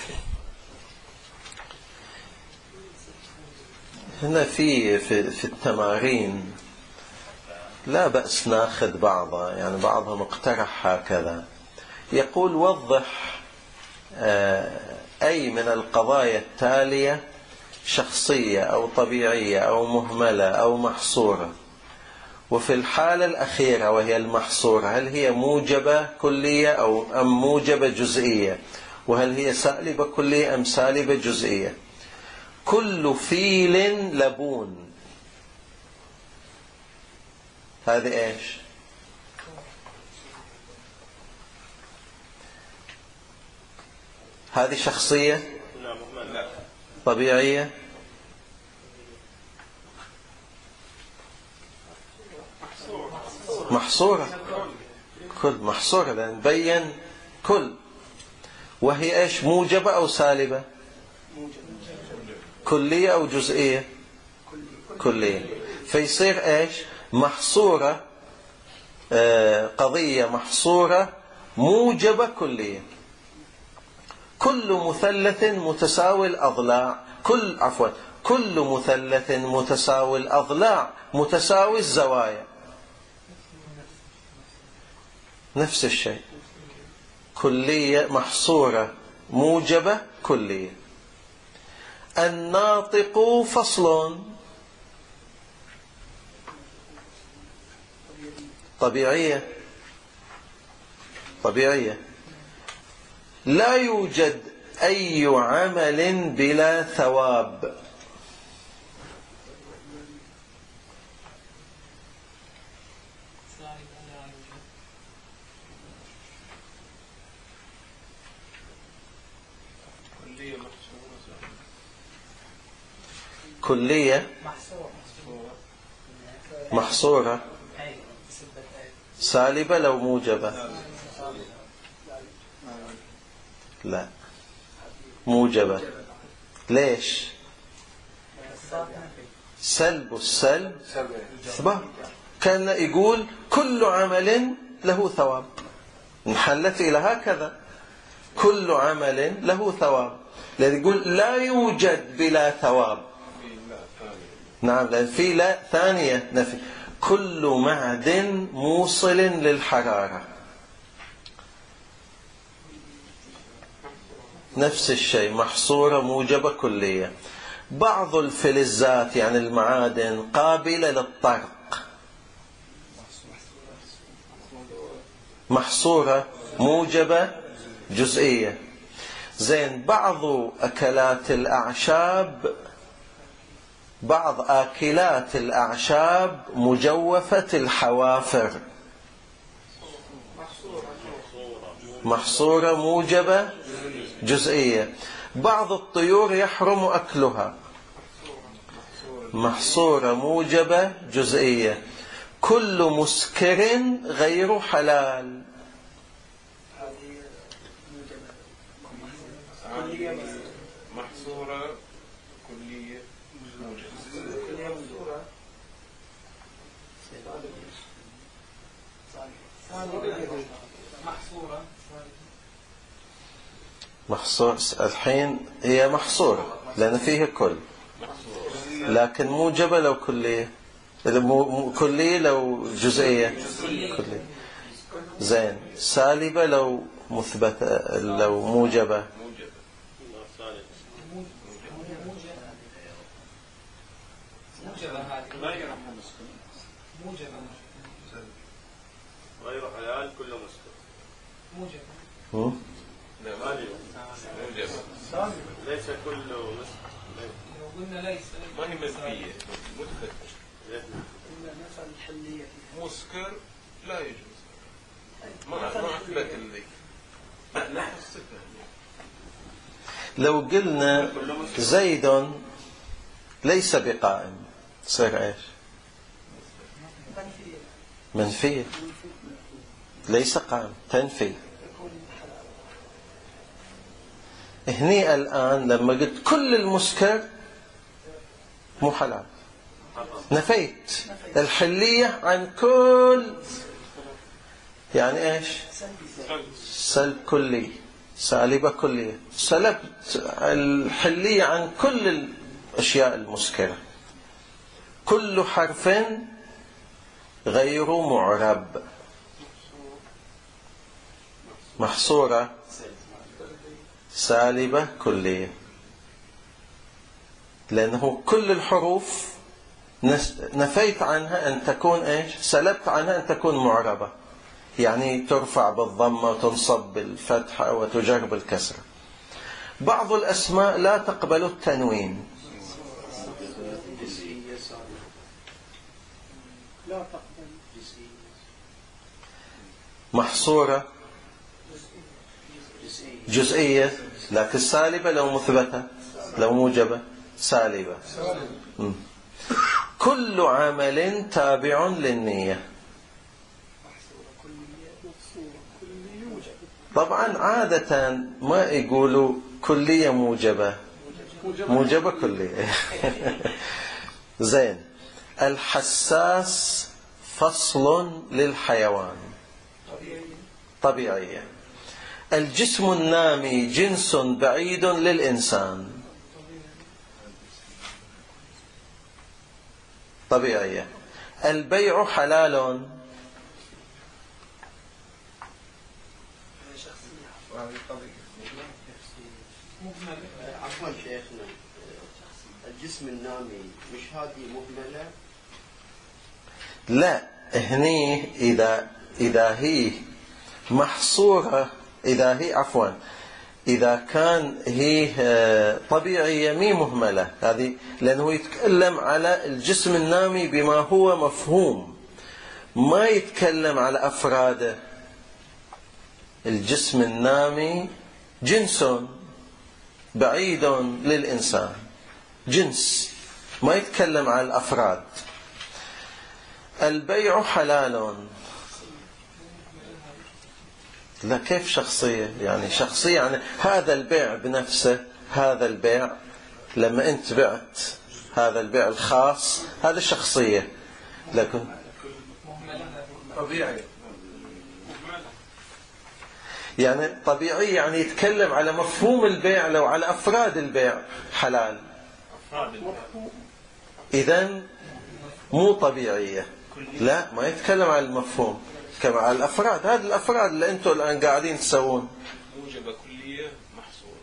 هنا في في, في التمارين لا بأس ناخذ بعضها، يعني بعضهم اقترح هكذا، يقول وضح أي من القضايا التالية شخصية أو طبيعية أو مهملة أو محصورة، وفي الحالة الأخيرة وهي المحصورة هل هي موجبة كلية أو أم موجبة جزئية، وهل هي سالبة كلية أم سالبة جزئية. كل فيل لبون، هذه ايش؟ هذه شخصية طبيعية محصورة، كل محصورة لأن بين كل، وهي ايش؟ موجبة أو سالبة؟ كلية أو جزئية؟ كلية. فيصير ايش؟ محصورة، قضية محصورة موجبة كلية. كل مثلث متساوي الأضلاع، كل عفوا كل مثلث متساوي الأضلاع متساوي الزوايا، نفس الشيء، كلية محصورة موجبة كلية. الناطق فصل، طبيعية، طبيعية. لا يوجد أي عمل بلا ثواب. كلية محصورة سالبة لو موجبة. لا موجبة. ليش؟ سلب السلب إثبات. كان يقول كل عمل له ثواب، انحلت إلى هكذا كل عمل له ثواب، لذلك يقول لا يوجد بلا ثواب. نعم، لأن في لا ثانية نفي. كل معدن موصل للحرارة نفس الشيء، محصورة موجبة كلية. بعض الفلزات يعني المعادن قابلة للطرق، محصورة موجبة جزئية. زين، بعض أكلات الأعشاب، بعض آكلات الأعشاب مجوفة الحوافر، محصورة موجبة جزئية. بعض الطيور يحرم أكلها، محصورة موجبة جزئية. كل مسكر غير حلال، محصورة كلية محصور. الحين هي محصورة لأن فيها كل، لكن موجبة لو كلية، كلية لو جزئية كلية. زين، سالبة لو مثبتة لو موجبة. غير حلال كل مسكر موجب. ليس كل مسكر. لو قلنا ليس ما هي منفية مثبتة. مسكر لا يجوز، ما ما أثبت اللي لا حسبها. لو قلنا زيد ليس بقائم صير ايش؟ منفية، ليس قائم، تنفي. هني الآن لما قلت كل المسكر مو حلال، نفيت الحلية عن كل، يعني ايش؟ سلب كلي، سالبة كلية. سلبت الحلية عن كل الأشياء المسكرة. كل حرف غير معرب، محصورة سالبة كلية، لأنه كل الحروف نفيت عنها أن تكون إيش؟ سلبت عنها أن تكون معربة، يعني ترفع بالضمة وتنصب بالفتحة وتجر بالكسرة. بعض الأسماء لا تقبل التنوين، محصورة جزئية، لكن سالبة لو مثبتة، لو موجبة سالبة. م. كل عمل تابع للنية. طبعا عادة ما يقولوا كلية موجبة، موجبة كلية. زين، الحساس فصل للحيوان، طبيعية. الجسم النامي جنس بعيد للإنسان، طبيعية. البيع حلال، عفوا شيخنا، الجسم النامي مش هذه مهملة؟ لا، هني إذا إذا هي محصورة إذا هي عفوا إذا كان هي طبيعية مي مهملة، هذه لأنه يتكلم على الجسم النامي بما هو مفهوم، ما يتكلم على أفراده. الجسم النامي جنس بعيد للإنسان، جنس، ما يتكلم على الأفراد. البيع حلال، لا كيف شخصية؟ يعني شخصية يعني هذا البيع بنفسه، هذا البيع لما أنت بعت هذا البيع الخاص هذا شخصية، لكن طبيعي يعني طبيعي يعني يتكلم على مفهوم البيع، لو على أفراد البيع حلال، إذن مو طبيعية، لا ما يتكلم على المفهوم، كما على الأفراد. هذه الأفراد اللي أنتم الآن قاعدين تسوون موجبة كلية محصورة.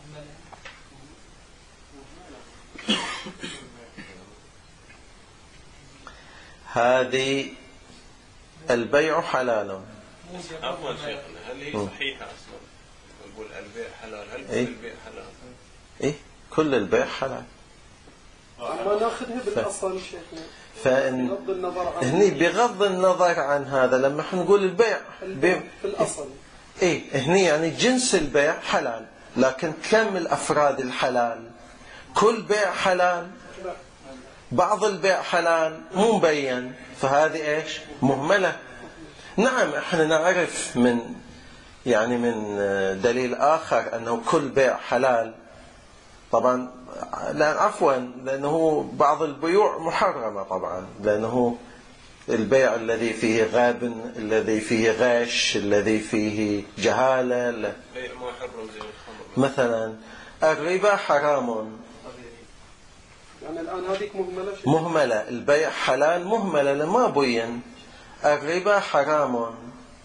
هذه البيع حلال. عفوا شيخنا، هل هي صحيحة أصلا؟ نقول البيع حلال، هل كل إيه؟ البيع حلال؟ إيه كل البيع حلال. ما ناخذها بالأصل شيخنا. فإن بغض النظر عن هني بغض النظر عن هذا لما احنا نقول البيع البيع في الأصل، إيه هني يعني جنس البيع حلال، لكن كم الأفراد الحلال؟ كل بيع حلال، بعض البيع حلال مو مبين، فهذه إيش؟ مهملة. نعم احنا نعرف من يعني من دليل آخر أنه كل بيع حلال، طبعا لا عفوا لأنه بعض البيوع محرمة طبعا، لأنه البيع الذي فيه غابن، الذي فيه غش، الذي فيه جهالة، بيع محرم زي الخمر مثلا الربا حرام. يعني الآن هذيك مهملة شيخ. مهملة، البيع حلال مهملة لما بين. الربا حرام،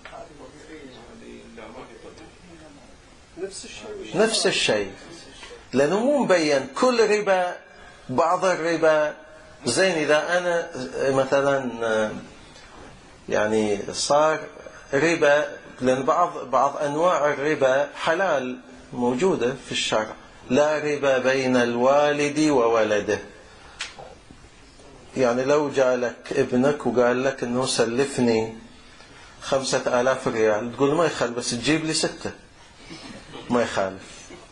نفس الشيء نفس الشيء، لأنه مو مبين كل ربا، بعض الربا. زين إذا أنا مثلا يعني صار ربا، لأن بعض بعض أنواع الربا حلال موجودة في الشرع، لا ربا بين الوالد وولده. يعني لو جالك ابنك وقال لك إنه سلفني خمسة آلاف ريال، تقول ما يخالف بس تجيب لي ستة، ما يخالف.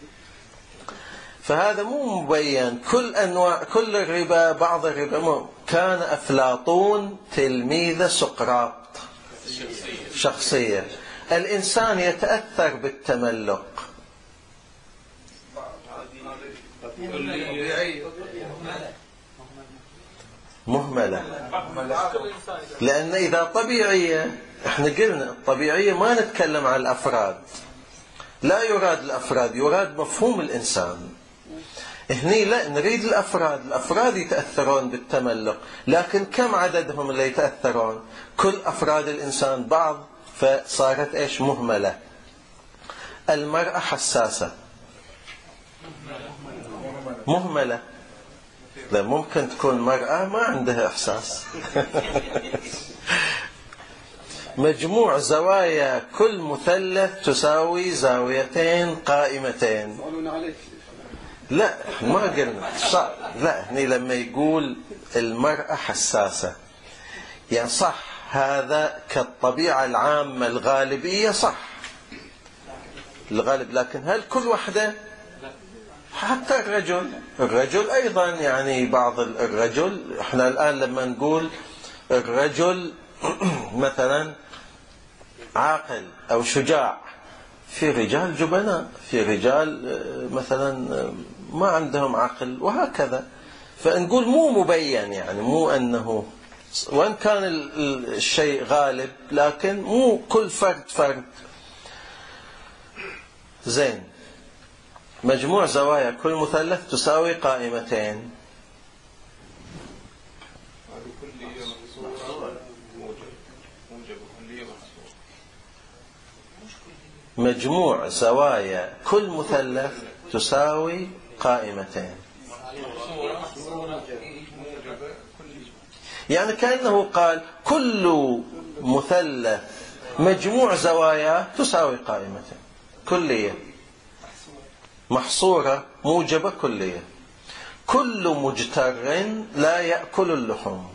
فهذا مو مبين كل أنواع كل الربا، بعض الربا مو. كان أفلاطون تلميذ سقراط، شخصية. الإنسان يتأثر بالتملق، مهملة، لأن إذا طبيعية، احنا قلنا الطبيعية ما نتكلم عن الأفراد، لا يراد الأفراد، يراد مفهوم الإنسان. هني لا نريد الأفراد، الأفراد يتأثرون بالتملق، لكن كم عددهم اللي يتأثرون؟ كل أفراد الإنسان بعض، فصارت إيش؟ مهملة. المرأة حساسة، مهملة، لا ممكن تكون مرأة ما عندها إحساس. مجموع زوايا كل مثلث تساوي زاويتين قائمتين. لا ما قلنا صح، لا هني لما يقول المرأة حساسة يعني صح، هذا كالطبيعة العامة الغالبية صح الغالب، لكن هل كل وحدة؟ حتى الرجل، الرجل أيضا يعني بعض الرجل، احنا الآن لما نقول الرجل مثلا عاقل أو شجاع، في رجال جبناء، في رجال مثلا ما عندهم عقل، وهكذا. فنقول مو مبين، يعني مو أنه وإن كان الشيء غالب، لكن مو كل فرد فرد. زين، مجموع زوايا كل مثلث تساوي قائمتين. مجموع زوايا كل مثلث تساوي قائمتين، يعني كأنه قال كل مثلث مجموع زوايا تساوي قائمة كلية. محصورة موجبة كلية. كل مجتر لا يأكل اللحوم.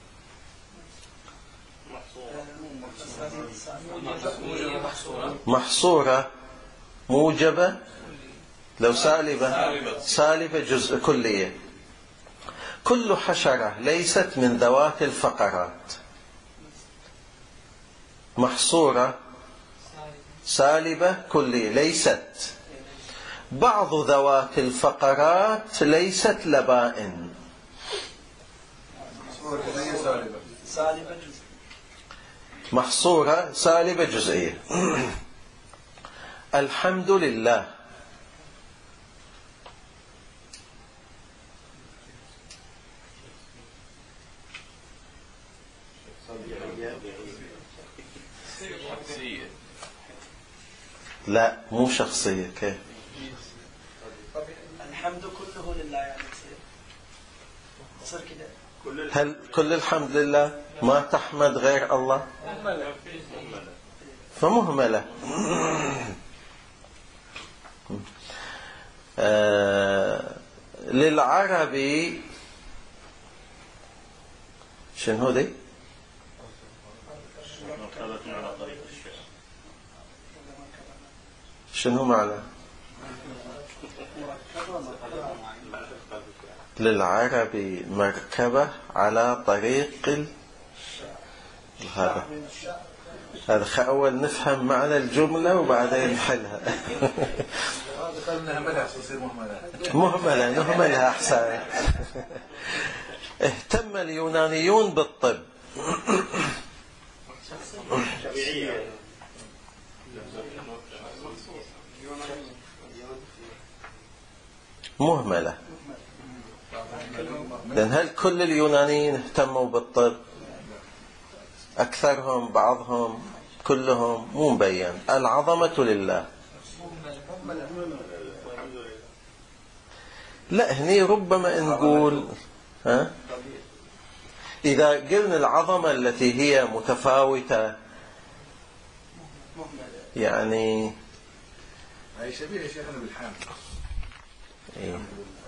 محصورة موجبة لو سالبة سالبة جزء كلية. كل حشرة ليست من ذوات الفقرات. محصورة سالبة كلية ليست. بعض ذوات الفقرات ليست لبائن. محصورة سالبة جزئية. الحمد لله. لا مو شخصية. كيف؟ الحمد كله لله يعني تصير كده. هل كل الحمد لله ما تحمد غير الله؟ فمهملة. آه للعربي شنو دي؟ شنو معنى؟ للعربي مركبة على طريق ال... هذا هذا أول نفهم معنى الجملة وبعدين نحلها. مهملة نهملها أحسن. اهتم اليونانيون بالطب. مهملة. لأن هل كل اليونانيين اهتموا بالطب؟ أكثرهم، بعضهم، كلهم، مو مبين. العظمة لله. لا هني ربما نقول ها إذا قلنا العظمة التي هي متفاوتة يعني هي شبيهة شيخنا بالحامل. إيه.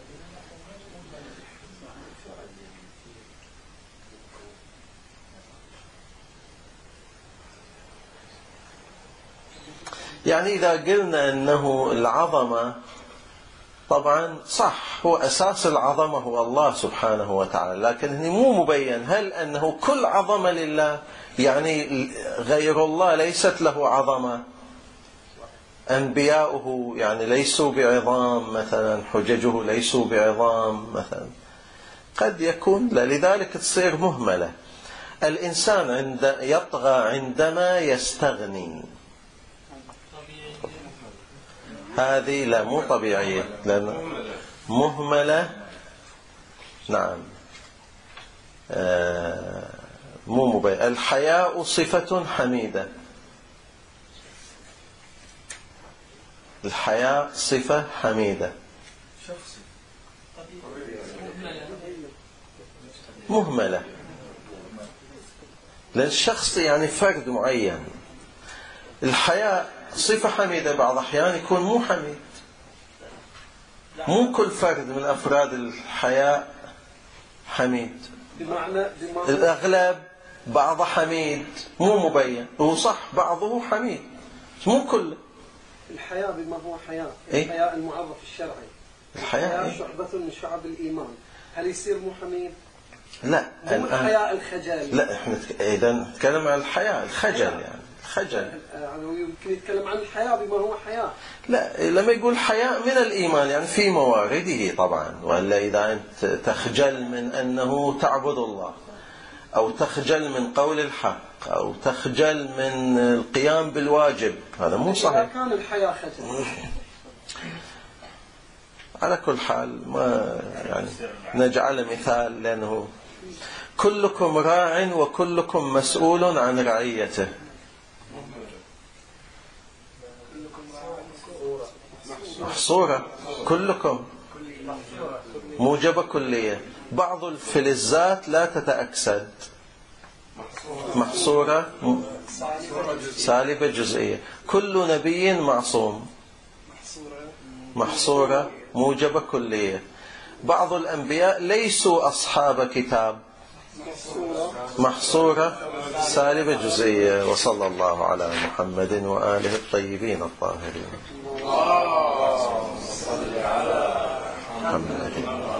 يعني إذا قلنا أنه العظمة طبعا صح، هو أساس العظمة هو الله سبحانه وتعالى، لكن هنا مو مبين هل أنه كل عظمة لله، يعني غير الله ليست له عظمة. أنبياؤه يعني ليسوا بعظام مثلا، حججه ليسوا بعظام مثلا، قد يكون لا، لذلك تصير مهملة. الإنسان عند يطغى عندما يستغني. هذه لا مو طبيعية، لأن مهملة. نعم آه مو مبين. الحياء صفة حميدة. الحياء صفة حميدة. مهملة لأن الشخص يعني فرد معين. الحياء صفة حميدة، بعض أحيان يكون مو حميد. مو كل فرد من أفراد الحياء حميد. بمعنى بمعنى الأغلب بعض حميد مو مبين، هو صح بعضه حميد مو كله. الحياء بما هو حياء. إيه؟ الحياء المعرف الشرعي. الحياء إيه؟ شعبة من شعب الإيمان. هل يصير مو حميد؟ لا مو الحياء الخجل. لا احنا إذا نتكلم عن الحياء الخجل، يعني الخجل يعني يمكن يتكلم عن الحياء بما هو حياء. لا، لما يقول حياء من الإيمان يعني في موارده طبعا. ولا إذا أنت تخجل من أنه تعبد الله، أو تخجل من قول الحق، أو تخجل من القيام بالواجب، هذا مو صحيح. إذا كان الحياء خجل. على كل حال ما يعني نجعل مثال، لأنه كلكم راع وكلكم مسؤول عن رعيته. محصورة كلكم موجبة كلية. بعض الفلزات لا تتأكسد. محصورة سالبة جزئية. كل نبي معصوم محصورة موجبة كلية. بعض الأنبياء ليسوا أصحاب كتاب محصورة سالبة جزئية. وصلى الله على محمد وآله الطيبين الطاهرين. اللهم صل على محمد.